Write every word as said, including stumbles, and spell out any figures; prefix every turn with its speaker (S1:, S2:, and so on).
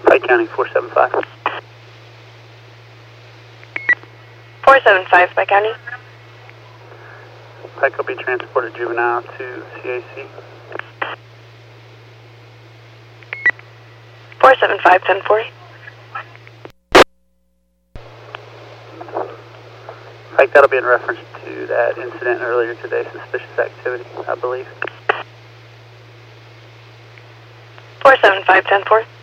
S1: Pike County four seven five.
S2: four seven five, Pike County.
S1: Pike will be transported juvenile to C A C.
S2: four seven five, ten four.
S1: Pike, that'll be in reference to that incident earlier today, suspicious activity, I believe.
S2: four seven five, ten four.